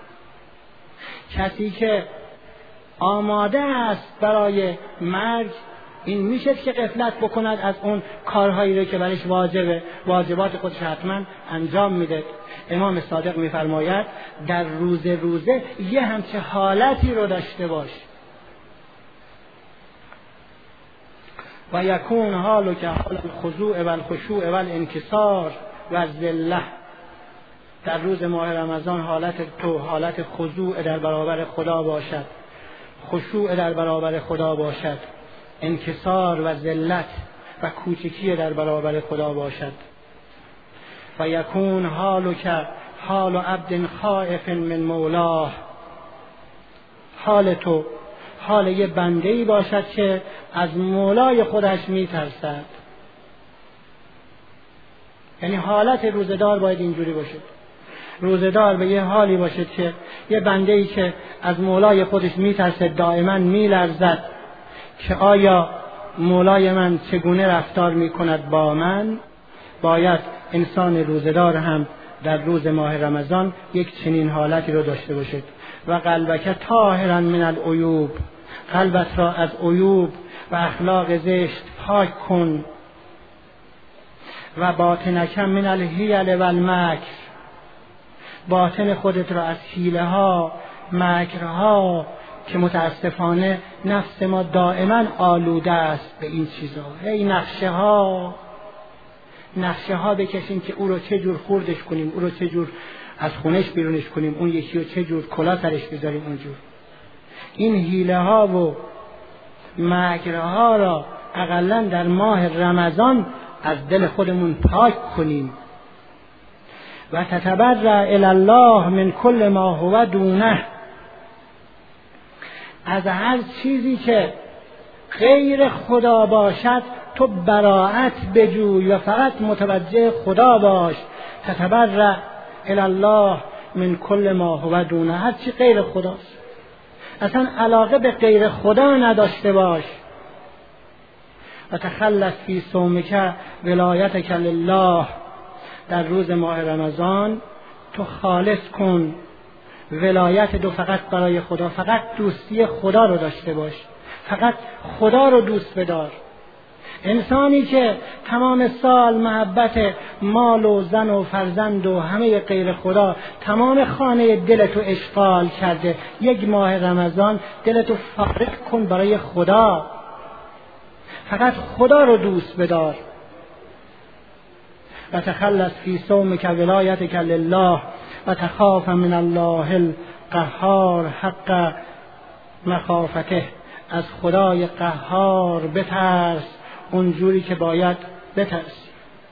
کسی که آماده است برای مرگ، این میشه که غفلت بکند از اون کارهایی رو که برش واجبه، واجبات خودش حتما انجام میده. امام صادق میفرماید در روزه روزه یه همچه حالتی رو داشته باش. و یکون حالک حال الخضوع و الخشوع و الانکسار و الذله. در روز ماه رمضان حالت تو حالت خضوع در برابر خدا باشد، خشوع در برابر خدا باشد، انکسار و ذلت و کوچکی در برابر خدا باشد. و یکون حالک حال عبد خائف من مولاه. حال تو حال یه بنده‌ای باشد که از مولای خودش میترسد. یعنی حالت روزدار باید اینجوری باشه. روزدار به یه حالی باشد که یه بنده‌ای که از مولای خودش میترسه، دائما میلرزد که آیا مولای من چگونه رفتار میکند با من. باید انسان روزدار هم در روز ماه رمضان یک چنین حالتی رو داشته باشد. و قلبک طاهرا من العیوب. قلبت را از عیوب و اخلاق زشت پاک کن. و باطنک من الحیل و المکر. باطن خودت را از حیله ها، مکرها که متاسفانه نفس ما دائما آلوده است به این چیزها. ای نقشه ها نقشه ها بکشیم که او رو چه جور خوردش کنیم، او رو چه جور از خونش بیرونش کنیم، اون یکی رو چه جور کلا سرش بذاریم اونجور. این حیله ها و مکرها را اقلا در ماه رمضان از دل خودمون پاک کنیم. و تتبرأ الی الله من کل ما هو دونه. از هر چیزی که غیر خدا باشد تو براءت بجوی و فقط متوجه خدا باش. تتبرأ الی الله من کل ما هو دونه. هر چی غیر خداست اصلا علاقه به غیر خدا نداشته باش. و تخلص فی صومک ولایتک لله. در روز ماه رمضان تو خالص کن ولایت دو فقط برای خدا. فقط دوستی خدا رو داشته باش، فقط خدا رو دوست بدار. انسانی که تمام سال محبت مال و زن و فرزند و همه غیر خدا تمام خانه دلتو اشغال کرده، یک ماه رمضان دلتو فارغ کن برای خدا. فقط خدا رو دوست بدار. و تخلص فی صومک ولایتک لله و تخاف من الله القهار حق مخافته. از خدای قهار بترس اونجوری که باید بترسی.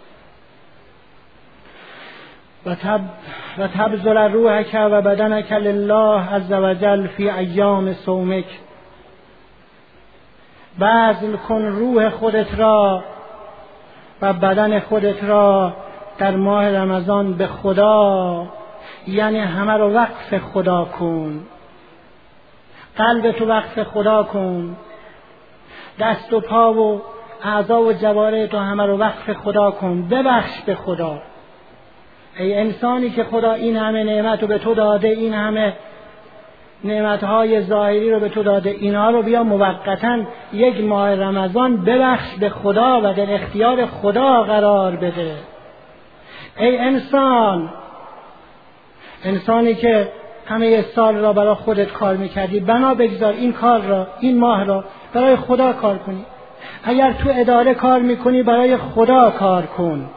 و تب و تبذل روحک و بدنک لله عز وجل فی ایام صومک. بذل کن روح خودت را و بدن خودت را در ماه رمضان به خدا، یعنی همه رو وقف خدا کن. قلبتو وقف خدا کن، دست و پا و اعضا و جوارح تو همه رو وقف خدا کن. ببخش به خدا. ای انسانی که خدا این همه نعمت رو به تو داده، این همه نعمتهای ظاهری رو به تو داده، اینا رو بیا موقتاً یک ماه رمضان ببخش به خدا و در اختیار خدا قرار بده. ای انسان، انسانی که همه سال را برای خودت کار میکردی، بنا بگذار این کار را، این ماه را برای خدا کار کنی. اگر تو اداره کار میکنی برای خدا کار کن.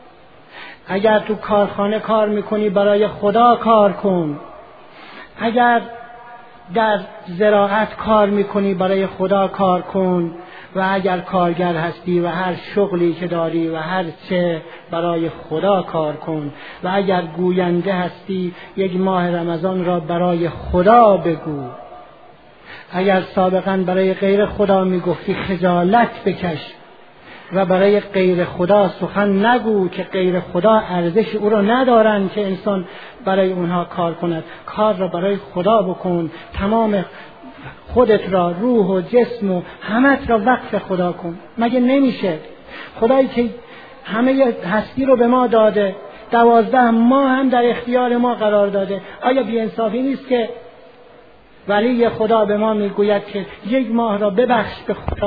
اگر تو کارخانه کار میکنی برای خدا کار کن. اگر در زراعت کار میکنی برای خدا کار کن. و اگر کارگر هستی و هر شغلی که داری و هر چه برای خدا کار کن. و اگر گوینده هستی یک ماه رمضان را برای خدا بگو. اگر سابقا برای غیر خدا میگفتی خجالت بکش و برای غیر خدا سخن نگو که غیر خدا ارزش او را ندارن که انسان برای اونها کار کند. کار را برای خدا بکن. تمام خودت را، روح و جسم و همت را وقف خدا کن. مگه نمیشه؟ خدایی که همه هستی رو به ما داده، دوازده ماه هم در اختیار ما قرار داده، آیا بی‌انصافی نیست که ولی خدا به ما میگوید که یک ماه را ببخش به خدا؟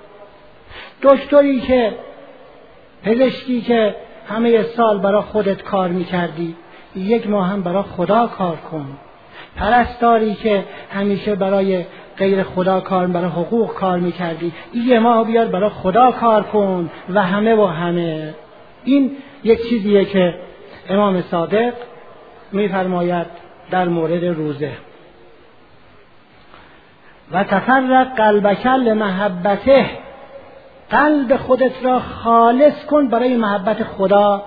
دکتری که پزشکی که همه سال برای خودت کار میکردی، یک ماه هم برای خدا کار کن. پرستاری که همیشه برای غیر خدا کار برای حقوق کار میکردی، این یه ماه بیار برای خدا کار کن و همه و همه. این یک چیزیه که امام صادق میفرماید در مورد روزه. و تفرق قلبک لمحبته، قلب خودت را خالص کن برای محبت خدا.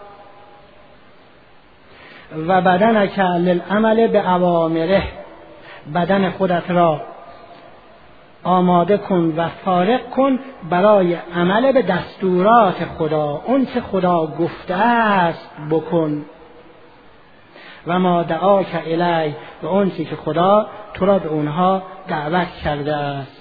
و بدنک للعمل باوامره، بدن خودت را آماده کن و فارغ کن برای عمل به دستورات خدا، اون چه خدا گفته است بکن. و ما دعاک الی، و اون چه که خدا تو را به اونها دعوت کرده است.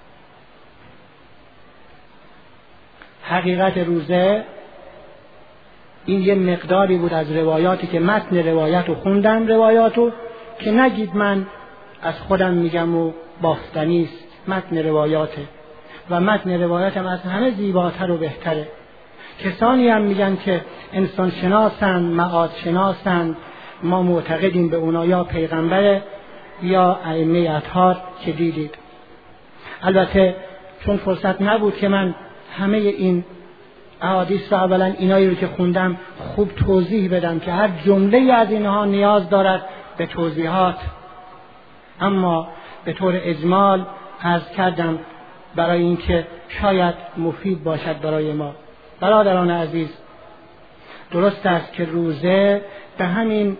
حقیقت روزه این یه مقداری بود از روایاتی که متن روایت رو خوندم، روایاتو که نگید من از خودم میگم و بافتنیست، متن روایاته و متن روایت هم از همه زیباتر و بهتره. کسانی هم میگن که انسان شناسند، معاد شناسند، ما معتقدیم به اونا، یا پیغمبر یا ائمه اطهار که دیدید. البته چون فرصت نبود که من همه این احادیث رو، اولا اینایی رو که خوندم خوب توضیح بدم که هر جمله از اینها نیاز دارد به توضیحات، اما به طور اجمال عرض کردم برای اینکه شاید مفید باشد برای ما. برادران عزیز، درست است که روزه به همین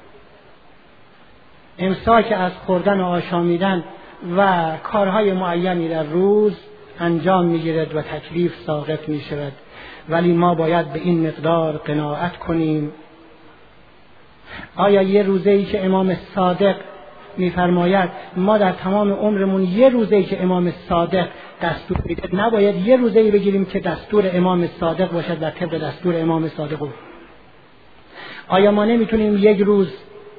امساک از خوردن و آشامیدن و کارهای معینی در روز انجام میگیرد و تکلیف ساقط می شود، ولی ما باید به این مقدار قناعت کنیم. آیا یه روزه‌ای که امام صادق میفرماید ما در تمام عمرمون یه روزه‌ای که امام صادق دستور میده نباید یه روزه‌ای بگیریم که دستور امام صادق باشد و طبق دستور امام صادق بود؟ آیا ما نمیتونیم یک روز،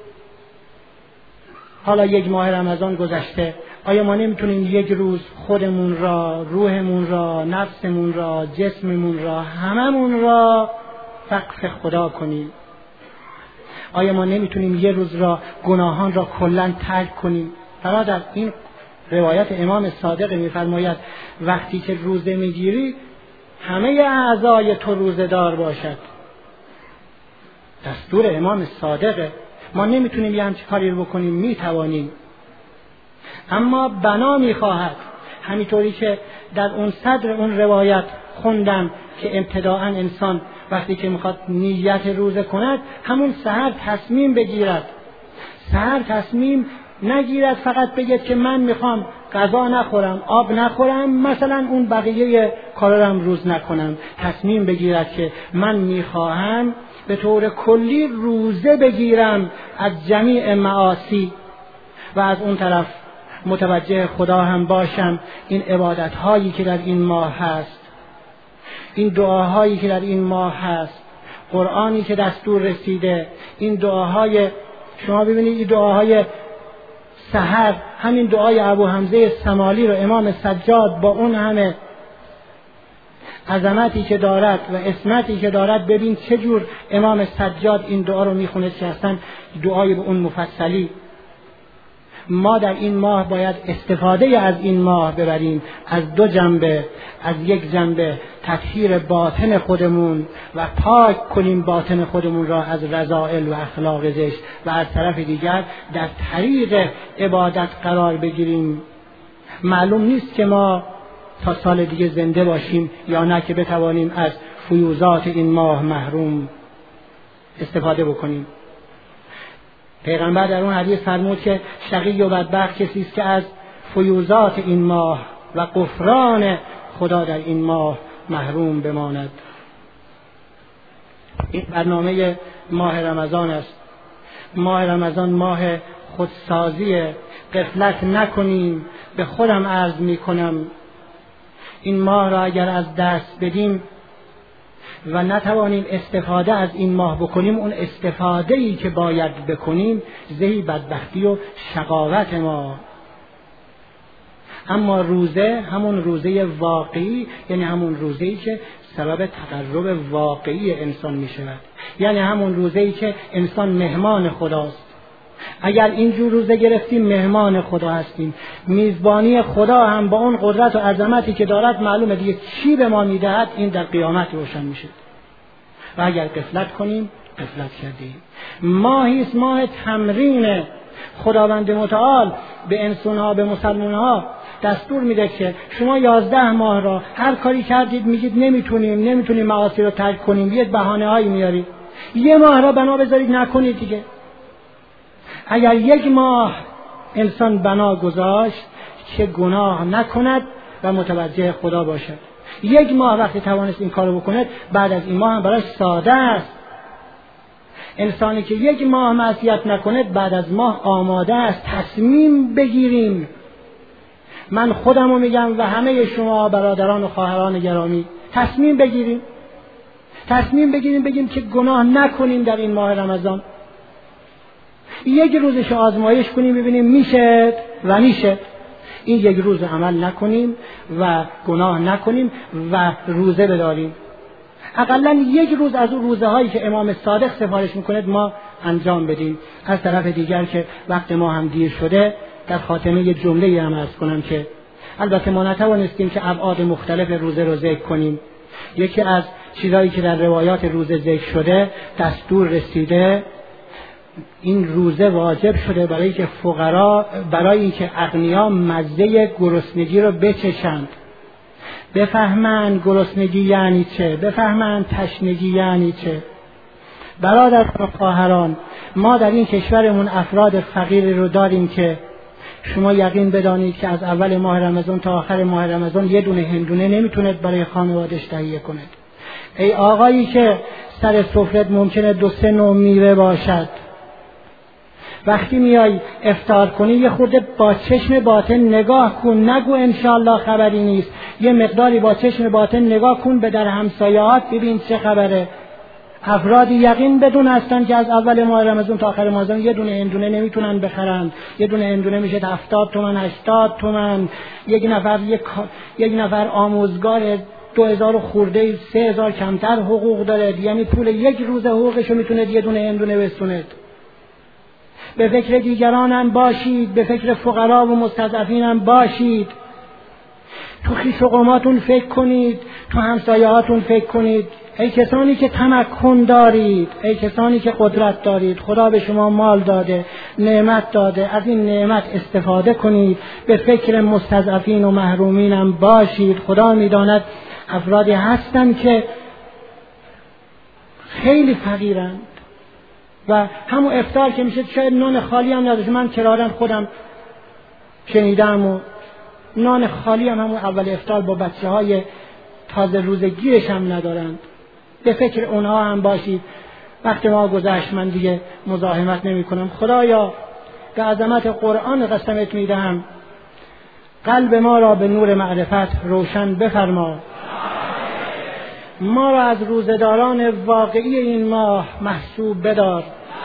حالا یک ماه رمضان گذشته، آیا ما نمیتونیم یک روز خودمون را، روحمون را، نفسمون را، جسممون را، هممون را وقف خدا کنیم؟ آیا ما نمیتونیم یه روز را گناهان را کلاً ترک کنیم؟ برادر، این روایت امام صادق میفرماید وقتی که روزه میگیری همه اعضای تو روزه دار باشد. دستور امام صادقه. ما نمیتونیم یه همچین کاری رو بکنیم، میتوانیم، اما بنا میخواهد. همینطوری که در اون صدر اون روایت خوندم که ابتداءً انسان وقتی که میخواد نیت روزه کند همون سحر تصمیم بگیرد. سحر تصمیم نگیرد فقط بگید که من میخوام غذا نخورم، آب نخورم، مثلا اون بقیه کارام روز نکنم. تصمیم بگیرد که من میخواهم به طور کلی روزه بگیرم از جمیع معاصی و از اون طرف متوجه خدا هم باشم این عبادت هایی که در این ماه هست، این دعاهایی که در این ماه هست، قرآنی که دستور رسیده، این دعاهای، شما ببینید این دعاهای سحر، همین دعای ابو حمزه سمالی رو امام سجاد با اون همه عظمتی که دارد و اسمتی که دارد، ببین چجور امام سجاد این دعا رو میخونه که اصلا دعای به اون مفصلی. ما در این ماه باید استفاده از این ماه ببریم از دو جنبه. از یک جنبه تطهیر باطن خودمون و پاک کنیم باطن خودمون را از رذائل و اخلاق زشت، و از طرف دیگر در طریق عبادت قرار بگیریم. معلوم نیست که ما تا سال دیگه زنده باشیم یا نه که بتوانیم از فیوزات این ماه محروم استفاده بکنیم. پیغمبر در اون حدیث فرمود که شقی و بدبخت کسی است که از فیوزات این ماه و غفران خدا در این ماه محروم بماند. این برنامه ماه رمضان است. ماه رمضان ماه خودسازی، غفلت نکنیم. به خودم عرض می کنم این ماه را اگر از دست بدیم و نتوانیم استفاده از این ماه بکنیم، اون استفاده‌ای که باید بکنیم زهی بدبختی و شقاوت ما. اما روزه همون روزه واقعی، یعنی همون روزه‌ای که سبب تقرب واقعی انسان می شود، یعنی همون روزه‌ای که انسان مهمان خداست. اگر اینجور روزه گرفتیم مهمان خدا هستیم. میزبانی خدا هم با اون قدرت و عظمتی که دارد معلومه دیگه چی به ما میدهد این در قیامت روشن میشه. و اگر غفلت کنیم غفلت کردیم. ماهی است، ماه تمرین. خداوند متعال به انسانها، به مسلمانها دستور میده که شما یازده ماه را هر کاری کردید میگید نمیتونیم نمیتونیم معاصی رو ترک کنیم، یه بهانه هایی میارید. یه ماه را بنا بذارید نکنید دیگه. اگر یک ماه انسان بنا گذاشت که گناه نکند و متوجه خدا باشد، یک ماه وقتی توانست این کارو بکند، بعد از این ماه هم براش ساده است. انسانی که یک ماه معصیت نکند بعد از ماه آماده است. تصمیم بگیریم. من خودم رو میگم و همه شما برادران و خواهران گرامی، تصمیم بگیریم تصمیم بگیریم بگیم که گناه نکنیم در این ماه رمضان. یک روزش آزمایش کنیم ببینیم میشه و میشه. این یک روز عمل نکنیم و گناه نکنیم و روزه بداریم. اقلا یک روز از اون روزه هایی که امام صادق سفارش میکند ما انجام بدیم. از طرف دیگر که وقت ما هم دیر شده، در خاتمه یه جمله هم عرض کنم که البته ما نتوانستیم که ابعاد مختلف روزه رو ذکر کنیم. یکی از چیزایی که در روایات روزه ذکر شده، دستور رسیده این روزه واجب شده برای که فقرا، برای اینکه اغنیا مزه گرسنگی رو بچشند، بفهمند گرسنگی یعنی چه، بفهمند تشنگی یعنی چه. برادران و خواهران، ما در این کشورمون افراد فقیری رو داریم که شما یقین بدانید که از اول ماه رمضان تا آخر ماه رمضان یه دونه هندونه نمیتوند برای خانوادش تهیه کند. ای آقایی که سر سفرت ممکنه دو سه نوع میوه باشد، وقتی میای افطار کنی یه خورده با چشم باطن نگاه کن، نگو انشالله خبری نیست. یه مقداری با چشم باطن نگاه کن به در همسایه‌هات، ببین چه خبره. افرادی یقین بدون هستن که از اول ماه رمضان تا آخر ماه رمضان یه دونه هندونه نمیتونن بخرند. یه دونه هندونه میشه هفتاد تومن، هشتاد تومن. یک نفر یک, یک نفر آموزگار دو هزار خورده، سه هزار کمتر حقوق داره، یعنی پول یک روز حقوقشو میتونه یه دونه هندونه بسوند. به فکر دیگرانم باشید، به فکر فقرا و مستضعفینم باشید. تو خویش و قوماتون فکر کنید، تو همسایه‌هاتون فکر کنید. ای کسانی که تمکن دارید، ای کسانی که قدرت دارید، خدا به شما مال داده، نعمت داده، از این نعمت استفاده کنید. به فکر مستضعفین و محرومینم باشید. خدا میداند افرادی هستن که خیلی فقیرند و همون افطار که میشه شاید نان خالی هم نداشت. من کرارم خودم شنیدم و نان خالی هم همون اول افطار با بچه های تازه روزگیرش هم ندارند. به فکر اونها هم باشید. وقت ما گذشت، من دیگه مزاحمت نمی کنم. خدایا به عظمت قرآن قسمت میدهم قلب ما را به نور معرفت روشن بفرما. ما را از روزداران واقعی این ماه محسوب بدار.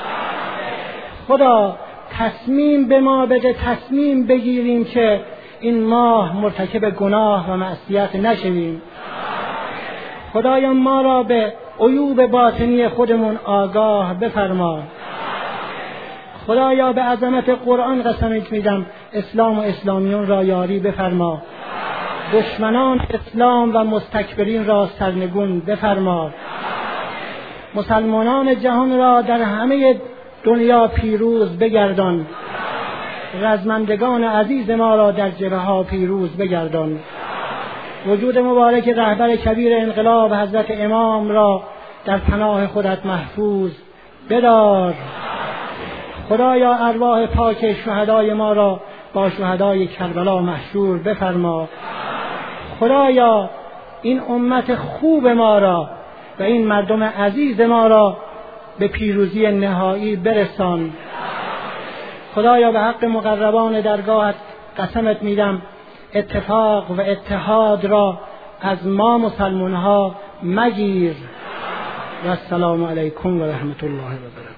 خدا تصمیم به ما بده، تصمیم بگیریم که این ماه مرتکب گناه و معصیت نشویم. خدایا ما را به عیوب باطنی خودمون آگاه بفرما. خدایا به عظمت قرآن قسمت میدم اسلام و اسلامیون را یاری بفرما. دشمنان اسلام و مستکبرین را سرنگون بفرما. مسلمانان جهان را در همه دنیا پیروز بگردان. رزمندگان عزیز ما را در جبهه ها پیروز بگردان. وجود مبارک رهبر کبیر انقلاب حضرت امام را در پناه خودت محفوظ بدار. خدایا ارواح پاک شهدای ما را با شهدای کربلا محشور بفرما. خدایا این امت خوب ما را و این مردم عزیز ما را به پیروزی نهایی برسان. خدایا به حق مقربان درگاهت قسمت میدم اتفاق و اتحاد را از ما مسلمان ها مگیر. و السلام علیکم و رحمت الله و برکاته.